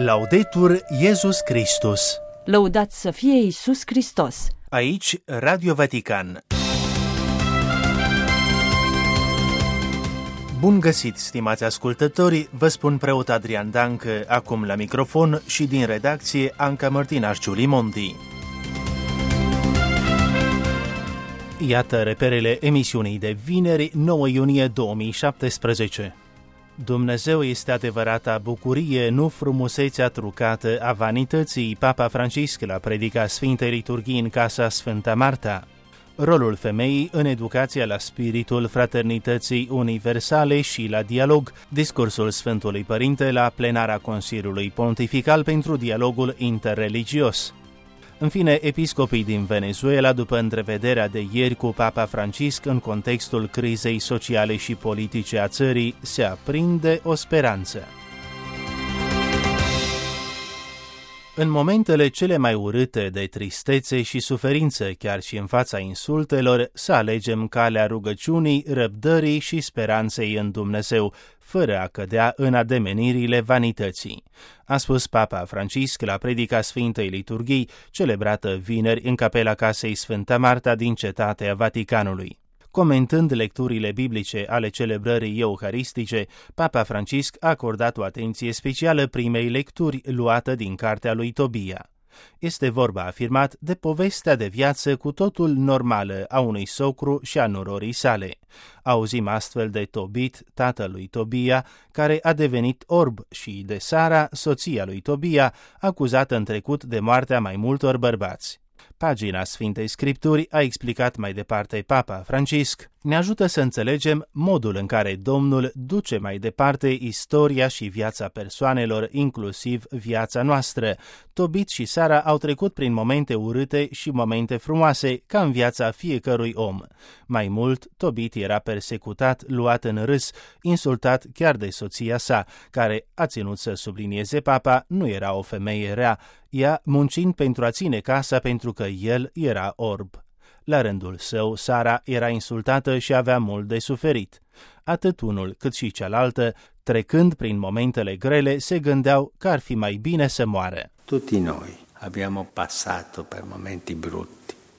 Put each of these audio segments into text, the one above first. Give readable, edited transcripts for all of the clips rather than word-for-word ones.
Laudetur Iesus Christus. Lăudați să fie Iisus Hristos. Aici Radio Vatican. Bun găsit, stimați ascultători, vă spun preot Adrian Dancă, acum la microfon și din redacție Anca Mărtinaș Giulimondi. Iată reperele emisiunii de vineri, 9 iunie 2017. Dumnezeu este adevărata bucurie, nu frumusețea trucată a vanității. Papa Francisc la predica Sfintei Liturghii în Casa Sfânta Marta. Rolul femeii în educația la spiritul fraternității universale și la dialog. Discursul Sfântului Părinte la plenara Consiliului Pontifical pentru dialogul interreligios. În fine, episcopii din Venezuela, după întrevederea de ieri cu Papa Francisc în contextul crizei sociale și politice a țării, se aprinde o speranță. În momentele cele mai urâte de tristețe și suferință, chiar și în fața insultelor, să alegem calea rugăciunii, răbdării și speranței în Dumnezeu, fără a cădea în ademenirile vanității, a spus Papa Francisc la predica Sfintei Liturghii, celebrată vineri în capela Casei Sfânta Marta din Cetatea Vaticanului. Comentând lecturile biblice ale celebrării euharistice, Papa Francisc a acordat o atenție specială primei lecturi luată din cartea lui Tobia. Este vorba, afirmat, de povestea de viață cu totul normală a unui socru și a nororii sale. Auzim astfel de Tobit, tatălui Tobia, care a devenit orb, și de Sara, soția lui Tobia, acuzată în trecut de moartea mai multor bărbați. Pagina Sfintei Scripturi, a explicat mai departe Papa Francisc, ne ajută să înțelegem modul în care Domnul duce mai departe istoria și viața persoanelor, inclusiv viața noastră. Tobit și Sara au trecut prin momente urâte și momente frumoase, ca în viața fiecărui om. Mai mult, Tobit era persecutat, luat în râs, insultat chiar de soția sa, care, a ținut să sublinieze Papa, nu era o femeie rea, ea muncind pentru a ține casa pentru că el era orb. La rândul său, Sara era insultată și avea mult de suferit. Atât unul cât și cealaltă, trecând prin momentele grele, se gândeau că ar fi mai bine să moară. Tutti noi abbiamo passato per momenti brutti.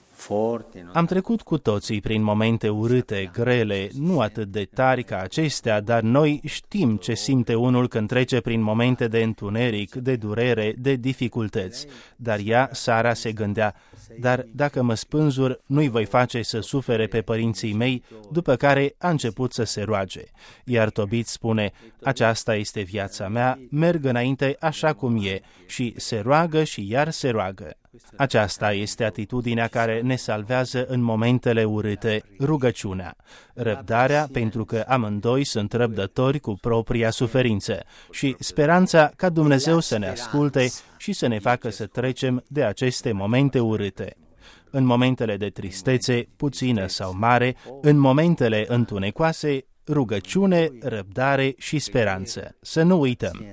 Am trecut cu toții prin momente urâte, grele, nu atât de tari ca acestea, dar noi știm ce simte unul când trece prin momente de întuneric, de durere, de dificultăți. Dar ea, Sara, se gândea, dar dacă mă spânzur, nu-i voi face să sufere pe părinții mei, după care a început să se roage. Iar Tobit spune, aceasta este viața mea, merg înainte așa cum e, și se roagă și iar se roagă. Aceasta este atitudinea care ne salvează în momentele urâte, rugăciunea, răbdarea, pentru că amândoi sunt răbdători cu propria suferință, și speranța ca Dumnezeu să ne asculte și să ne facă să trecem de aceste momente urâte. În momentele de tristețe, puțină sau mare, în momentele întunecoase, rugăciune, răbdare și speranță. Să nu uităm.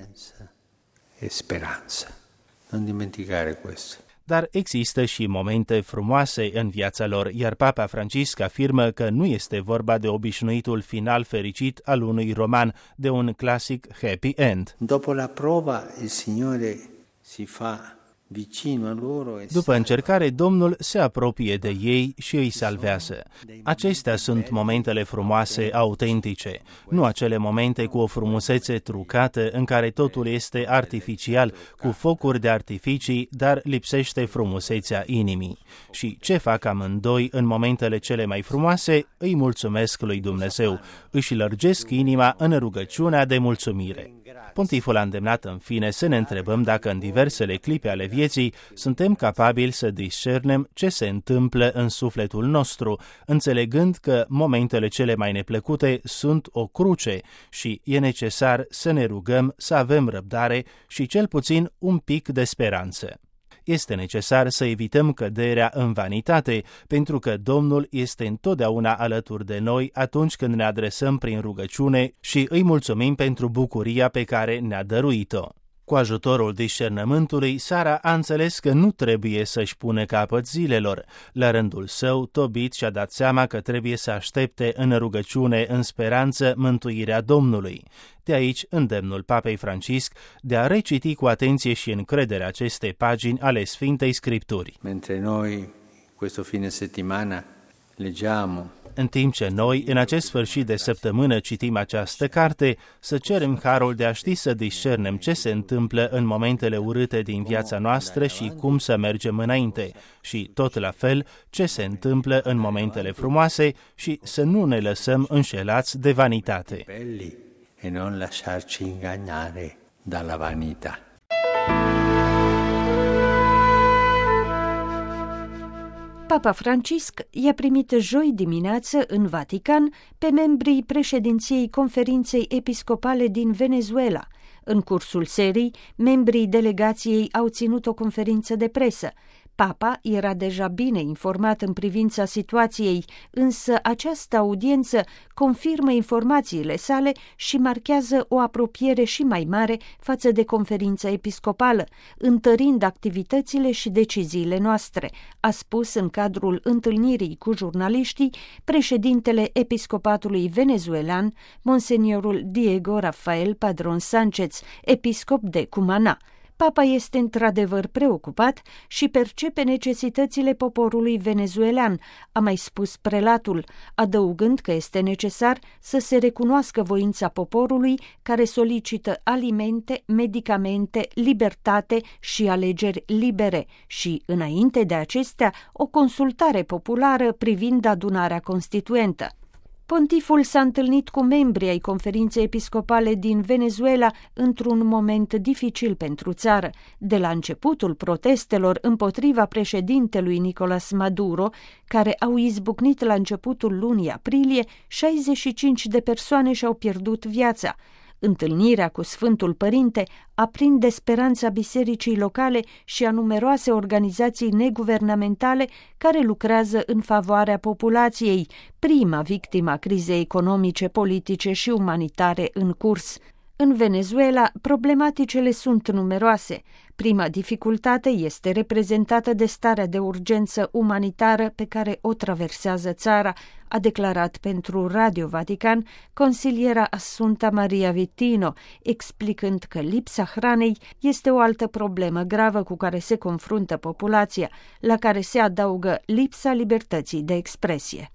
E speranță. Non dimenticare questo. Dar există și momente frumoase în viața lor, iar Papa Francisc afirmă că nu este vorba de obișnuitul final fericit al unui roman, de un clasic happy end. Dopo la prova, il Signore si fa vicino a loro. După încercare, Domnul se apropie de ei și îi salvează. Acestea sunt momentele frumoase, autentice, nu acele momente cu o frumusețe trucată în care totul este artificial, cu focuri de artificii, dar lipsește frumusețea inimii. Și ce fac amândoi în momentele cele mai frumoase? Îi mulțumesc lui Dumnezeu, își lărgesc inima în rugăciunea de mulțumire. Pontiful a îndemnat în fine să ne întrebăm dacă în diversele clipe ale vieții suntem capabili să discernem ce se întâmplă în sufletul nostru, înțelegând că momentele cele mai neplăcute sunt o cruce și e necesar să ne rugăm, să avem răbdare și cel puțin un pic de speranță. Este necesar să evităm căderea în vanitate, pentru că Domnul este întotdeauna alături de noi atunci când ne adresăm prin rugăciune și îi mulțumim pentru bucuria pe care ne-a dăruit-o. Cu ajutorul discernământului, Sara a înțeles că nu trebuie să-și pună capăt zilelor. La rândul său, Tobit și-a dat seama că trebuie să aștepte în rugăciune, în speranță, mântuirea Domnului. De aici îndemnul Papei Francisc de a reciti cu atenție și încredere aceste pagini ale Sfintei Scripturi. Mentre noi, questo fine settimana, leggiamo. În timp ce noi, în acest sfârșit de săptămână, citim această carte, să cerem harul de a ști să discernem ce se întâmplă în momentele urâte din viața noastră și cum să mergem înainte, și tot la fel ce se întâmplă în momentele frumoase și să nu ne lăsăm înșelați de vanitate. Belli e non lasciarci ingannare dalla vanità. Papa Francisc i-a primit joi dimineață în Vatican pe membrii președinției Conferinței Episcopale din Venezuela. În cursul serii, membrii delegației au ținut o conferință de presă. Papa era deja bine informat în privința situației, însă această audiență confirmă informațiile sale și marchează o apropiere și mai mare față de conferința episcopală, întărind activitățile și deciziile noastre, a spus în cadrul întâlnirii cu jurnaliștii președintele episcopatului venezuelan, monseniorul Diego Rafael Padrón Sánchez, episcop de Cumaná. Papa este într-adevăr preocupat și percepe necesitățile poporului venezuelan, a mai spus prelatul, adăugând că este necesar să se recunoască voința poporului care solicită alimente, medicamente, libertate și alegeri libere și, înainte de acestea, o consultare populară privind adunarea constituentă. Pontiful s-a întâlnit cu membrii ai Conferinței Episcopale din Venezuela într-un moment dificil pentru țară. De la începutul protestelor împotriva președintelui Nicolás Maduro, care au izbucnit la începutul lunii aprilie, 65 de persoane și-au pierdut viața. Întâlnirea cu Sfântul Părinte aprinde speranța bisericii locale și a numeroase organizații neguvernamentale care lucrează în favoarea populației, prima victimă a crizei economice, politice și umanitare în curs. În Venezuela, problematicele sunt numeroase. Prima dificultate este reprezentată de starea de urgență umanitară pe care o traversează țara, a declarat pentru Radio Vatican consiliera Assunta Maria Vitino, explicând că lipsa hranei este o altă problemă gravă cu care se confruntă populația, la care se adaugă lipsa libertății de expresie.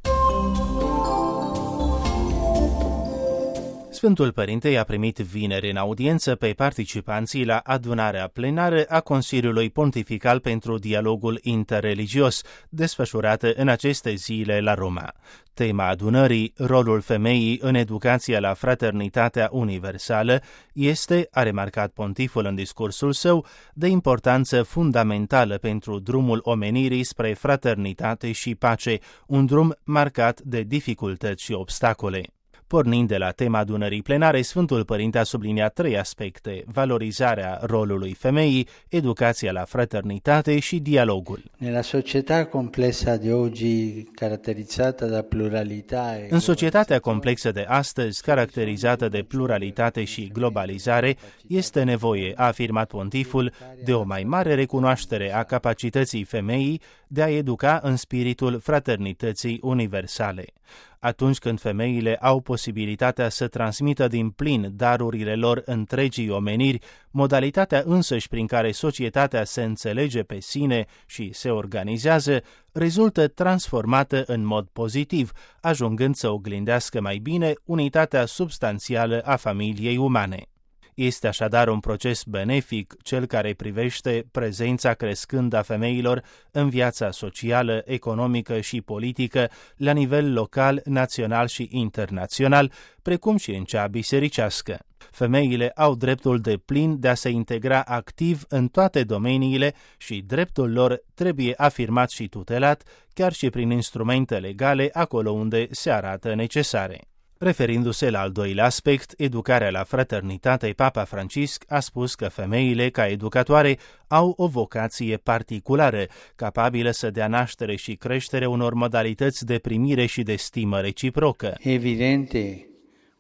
Sfântul Părinte i-a primit vineri în audiență pe participanții la adunarea plenară a Consiliului Pontifical pentru Dialogul Interreligios, desfășurată în aceste zile la Roma. Tema adunării, rolul femeii în educația la fraternitatea universală, este, a remarcat pontiful în discursul său, de importanță fundamentală pentru drumul omenirii spre fraternitate și pace, un drum marcat de dificultăți și obstacole. Pornind de la tema adunării plenare, Sfântul Părinte a subliniat 3 aspecte: valorizarea rolului femeii, educația la fraternitate și dialogul. Nella società complessa di oggi, caratterizzata da pluralità e... În societatea complexă de astăzi, caracterizată de pluralitate și globalizare, este nevoie, a afirmat pontiful, de o mai mare recunoaștere a capacității femeii de a educa în spiritul fraternității universale. Atunci când femeile au posibilitatea să transmită din plin darurile lor întregii omeniri, modalitatea însăși prin care societatea se înțelege pe sine și se organizează, rezultă transformată în mod pozitiv, ajungând să oglindească mai bine unitatea substanțială a familiei umane. Este așadar un proces benefic cel care privește prezența crescândă a femeilor în viața socială, economică și politică la nivel local, național și internațional, precum și în cea bisericească. Femeile au dreptul deplin de a se integra activ în toate domeniile și dreptul lor trebuie afirmat și tutelat, chiar și prin instrumente legale acolo unde se arată necesare. Referindu-se la al doilea aspect, educarea la fraternitate, Papa Francisc a spus că femeile, ca educatoare, au o vocație particulară, capabilă să dea naștere și creștere unor modalități de primire și de stimă reciprocă. Evidente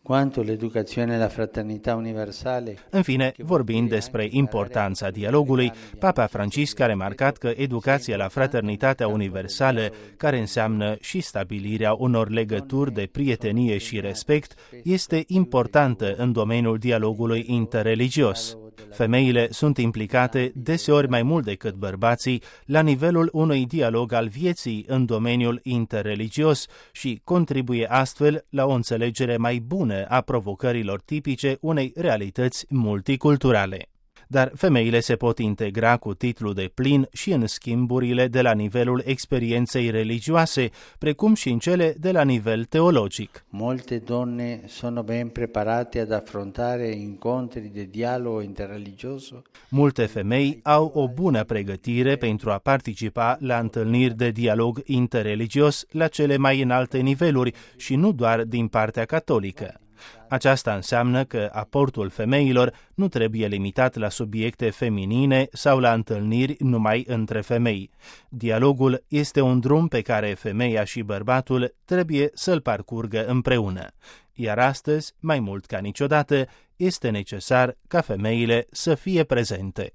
quanto l'educazione e la fraternità universale. În fine, vorbind despre importanța dialogului, Papa Francisc a remarcat că educația la fraternitatea universală, care înseamnă și stabilirea unor legături de prietenie și respect, este importantă în domeniul dialogului interreligios. Femeile sunt implicate deseori mai mult decât bărbații la nivelul unui dialog al vieții în domeniul interreligios și contribuie astfel la o înțelegere mai bună a provocărilor tipice unei realități multiculturale. Dar femeile se pot integra cu titlu de plin și în schimburile de la nivelul experienței religioase, precum și în cele de la nivel teologic. Molte donne sono ben preparate ad affrontare incontri de dialogo interreligioso. Multe femei au o bună pregătire pentru a participa la întâlniri de dialog interreligios la cele mai înalte niveluri și nu doar din partea catolică. Aceasta înseamnă că aportul femeilor nu trebuie limitat la subiecte feminine sau la întâlniri numai între femei. Dialogul este un drum pe care femeia și bărbatul trebuie să-l parcurgă împreună. Iar astăzi, mai mult ca niciodată, este necesar ca femeile să fie prezente.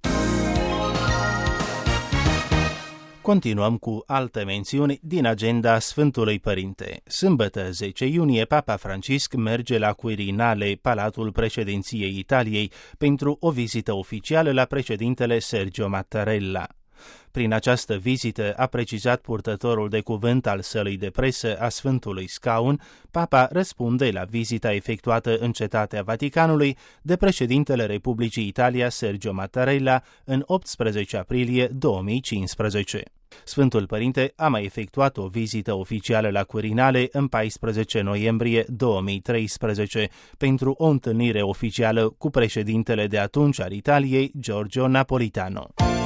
Continuăm cu alte mențiuni din agenda Sfântului Părinte. Sâmbătă 10 iunie, Papa Francisc merge la Quirinale, Palatul Președinției Italiei, pentru o vizită oficială la președintele Sergio Mattarella. Prin această vizită, a precizat purtătorul de cuvânt al sălii de presă a Sfântului Scaun, Papa răspunde la vizita efectuată în Cetatea Vaticanului de președintele Republicii Italia Sergio Mattarella în 18 aprilie 2015. Sfântul Părinte a mai efectuat o vizită oficială la Quirinale în 14 noiembrie 2013 pentru o întâlnire oficială cu președintele de atunci al Italiei, Giorgio Napolitano.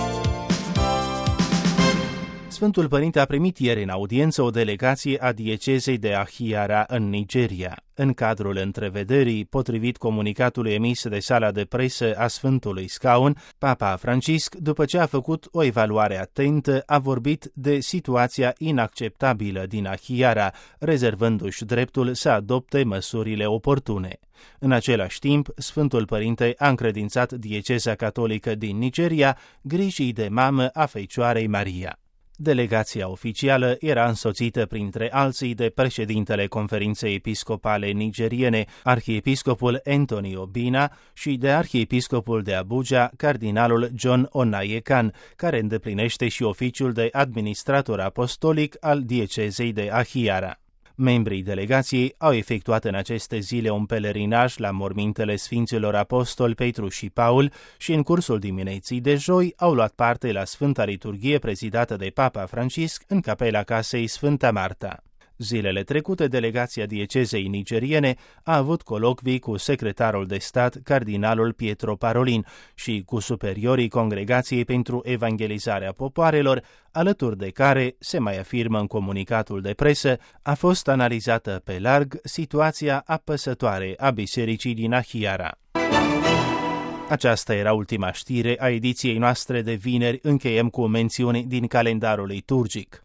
Sfântul Părinte a primit ieri în audiență o delegație a diecezei de Ahiara în Nigeria. În cadrul întrevederii, potrivit comunicatului emis de sala de presă a Sfântului Scaun, Papa Francisc, după ce a făcut o evaluare atentă, a vorbit de situația inacceptabilă din Ahiara, rezervându-și dreptul să adopte măsurile oportune. În același timp, Sfântul Părinte a încredințat dieceza catolică din Nigeria grijii de mamă a Fecioarei Maria. Delegația oficială era însoțită printre alții de președintele Conferinței Episcopale Nigeriene, arhiepiscopul Anthony Obina, și de arhiepiscopul de Abuja, cardinalul John Onayekan, care îndeplinește și oficiul de administrator apostolic al diecezei de Ahiara. Membrii delegației au efectuat în aceste zile un pelerinaj la mormintele Sfinților Apostoli Petru și Paul și în cursul dimineții de joi au luat parte la Sfânta Liturghie prezidată de Papa Francisc în capela casei Sfânta Marta. Zilele trecute, delegația diecezei nigeriene a avut colocvii cu secretarul de stat, cardinalul Pietro Parolin, și cu superiorii Congregației pentru Evangelizarea Popoarelor, alături de care, se mai afirmă în comunicatul de presă, a fost analizată pe larg situația apăsătoare a bisericii din Ahiara. Aceasta era ultima știre a ediției noastre de vineri. Încheiem cu mențiuni din calendarul liturgic.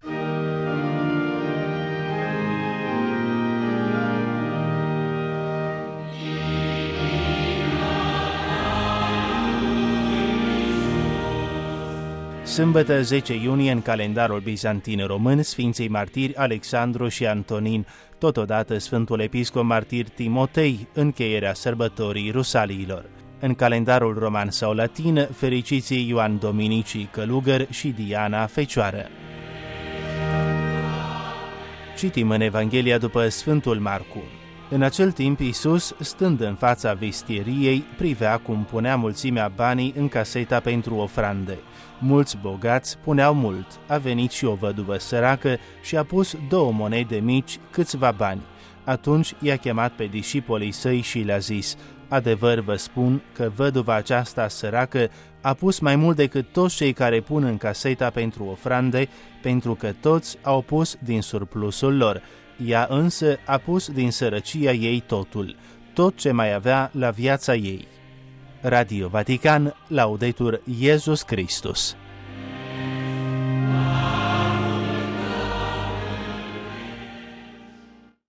Sâmbătă 10 iunie în calendarul bizantin român, Sfinții Martiri Alexandru și Antonin, totodată Sfântul Episcop Martir Timotei, încheierea sărbătorii Rusaliilor. În calendarul roman sau latin, fericiții Ioan Dominicii Călugăr și Diana Fecioară. Citim în Evanghelia după Sfântul Marcu. În acel timp, Iisus, stând în fața vistieriei, privea cum punea mulțimea banii în caseta pentru ofrande. Mulți bogați puneau mult. A venit și o văduvă săracă și a pus 2 monede mici, câțiva bani. Atunci i-a chemat pe discipolii săi și le-a zis: adevăr vă spun că văduva aceasta săracă a pus mai mult decât toți cei care pun în caseta pentru ofrande, pentru că toți au pus din surplusul lor. Ea însă a pus din sărăcia ei totul, tot ce mai avea la viața ei. Radio Vatican, Laudetur Iesus Christus.